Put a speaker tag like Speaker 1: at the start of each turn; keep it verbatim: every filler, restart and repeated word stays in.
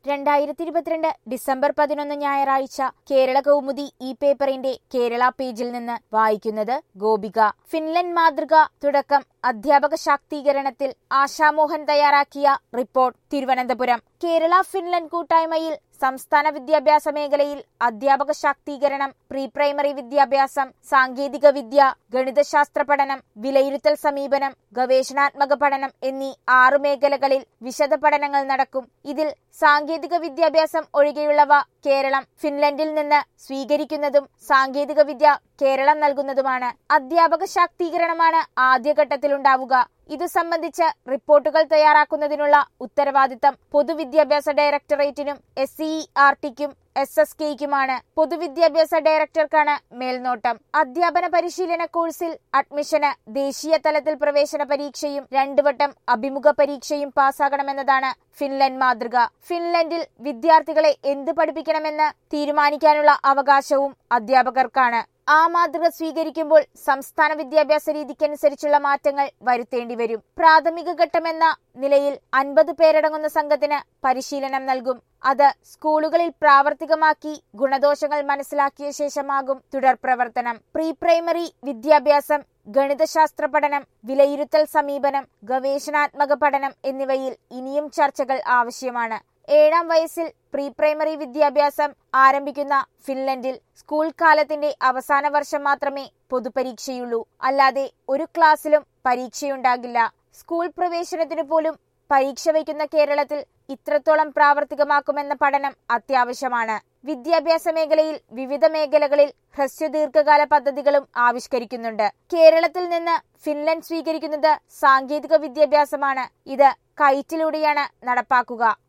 Speaker 1: രണ്ടായിരത്തി ഇരുപത്തിരണ്ട് ഡിസംബർ പതിനൊന്ന് ഞായറാഴ്ച കേരള കൗമുദി ഈ പേപ്പറിന്റെ കേരള പേജിൽ നിന്ന് വായിക്കുന്നത് ഗോപിക. ഫിൻലൻഡ് മാതൃക തുടക്കം അധ്യാപക ശാക്തീകരണത്തിൽ ആശാമോഹൻ തയ്യാറാക്കിയ റിപ്പോർട്ട്. തിരുവനന്തപുരം. കേരള ഫിൻലൻഡ് കൂട്ടായ്മയിൽ സംസ്ഥാന വിദ്യാഭ്യാസ മേഖലയിൽ അധ്യാപക ശാക്തീകരണം, പ്രീ പ്രൈമറി വിദ്യാഭ്യാസം, സാങ്കേതിക വിദ്യ, ഗണിതശാസ്ത്ര പഠനം, വിലയിരുത്തൽ സമീപനം, ഗവേഷണാത്മക പഠനം എന്നീ ആറു മേഖലകളിൽ വിശദ പഠനങ്ങൾ നടക്കും. ഇതിൽ സാങ്കേതിക വിദ്യാഭ്യാസം ഒഴികെയുള്ളവ കേരളം ഫിൻലൻഡിൽ നിന്ന് സ്വീകരിക്കുന്നതും സാങ്കേതിക വിദ്യ കേരളം നൽകുന്നതുമാണ്. അധ്യാപക ശാക്തീകരണമാണ് ആദ്യഘട്ടത്തിലുണ്ടാവുക. ഇതു സംബന്ധിച്ച് റിപ്പോർട്ടുകൾ തയ്യാറാക്കുന്നതിനുള്ള ഉത്തരവാദിത്തം പൊതുവിദ്യാഭ്യാസ ഡയറക്ടറേറ്റിനും എസ് സി ഇ ആർ ടിക്കും എസ് എസ് കെയ്ക്കുമാണ്. പൊതുവിദ്യാഭ്യാസ ഡയറക്ടർക്കാണ് മേൽനോട്ടം. അധ്യാപന പരിശീലന കോഴ്സിൽ അഡ്മിഷന് ദേശീയ തലത്തിൽ പ്രവേശന പരീക്ഷയും രണ്ടു വട്ടം അഭിമുഖ പരീക്ഷയും പാസ്സാകണമെന്നതാണ് ഫിൻലൻഡ് മാതൃക. ഫിൻലൻഡിൽ വിദ്യാർത്ഥികളെ എന്ത് പഠിപ്പിക്കണമെന്ന് തീരുമാനിക്കാനുള്ള അവകാശവും അധ്യാപകർക്കാണ്. ആ മാതൃക സ്വീകരിക്കുമ്പോൾ സംസ്ഥാന വിദ്യാഭ്യാസ രീതിക്കനുസരിച്ചുള്ള മാറ്റങ്ങൾ വരുത്തേണ്ടി വരും. പ്രാഥമിക ഘട്ടമെന്ന നിലയിൽ അൻപത് പേരടങ്ങുന്ന സംഘത്തിന് പരിശീലനം നൽകും. അത് സ്കൂളുകളിൽ പ്രാവർത്തികമാക്കി ഗുണദോഷങ്ങൾ മനസ്സിലാക്കിയ ശേഷമാകും തുടർ പ്രവർത്തനം. പ്രീ പ്രൈമറി വിദ്യാഭ്യാസം, ഗണിതശാസ്ത്ര പഠനം, വിലയിരുത്തൽ സമീപനം, ഗവേഷണാത്മക പഠനം എന്നിവയിൽ ഇനിയും ചർച്ചകൾ ആവശ്യമാണ്. ഏഴാം വയസ്സിൽ പ്രീ പ്രൈമറി വിദ്യാഭ്യാസം ആരംഭിക്കുന്ന ഫിൻലൻഡിൽ സ്കൂൾ കാലത്തിന്റെ അവസാന വർഷം മാത്രമേ പൊതുപരീക്ഷയുള്ളൂ. അല്ലാതെ ഒരു ക്ലാസ്സിലും പരീക്ഷയുണ്ടാകില്ല. സ്കൂൾ പ്രവേശനത്തിനു പോലും പരീക്ഷ വയ്ക്കുന്ന കേരളത്തിൽ ഇത്രത്തോളം പ്രാവർത്തികമാക്കുമെന്ന പഠനം അത്യാവശ്യമാണ്. വിദ്യാഭ്യാസ മേഖലയിൽ വിവിധ മേഖലകളിൽ ഹ്രസ്വ ദീർഘകാല പദ്ധതികളും ആവിഷ്കരിക്കുന്നുണ്ട്. കേരളത്തിൽ നിന്ന് ഫിൻലൻഡ് സ്വീകരിക്കുന്നത് സാങ്കേതിക വിദ്യാഭ്യാസമാണ്. ഇത് കൈറ്റിലൂടെയാണ് നടപ്പാക്കുക.